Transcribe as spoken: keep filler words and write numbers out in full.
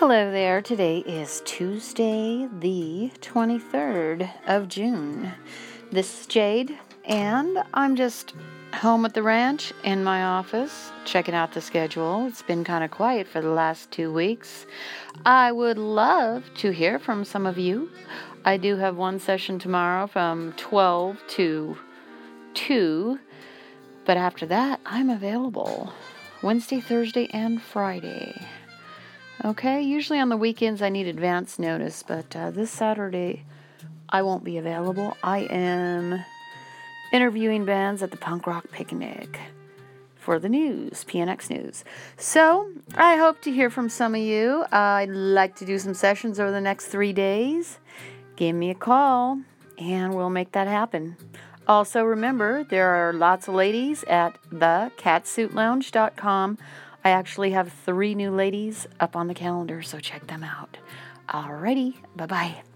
Hello there. Today is Tuesday, the twenty-third of June. This is Jade, and I'm just home at the ranch in my office, checking out the schedule. It's been kind of quiet for the last two weeks. I would love to hear from some of you. I do have one session tomorrow from twelve to two, but after that, I'm available Wednesday, Thursday, and Friday. Okay, usually on the weekends I need advance notice, but uh, this Saturday I won't be available. I am interviewing bands at the Punk Rock Picnic for the news, P N X News. So, I hope to hear from some of you. Uh, I'd like to do some sessions over the next three days. Give me a call, and we'll make that happen. Also, remember, there are lots of ladies at the catsuit lounge dot com. I actually have three new ladies up on the calendar, so check them out. Alrighty, bye-bye.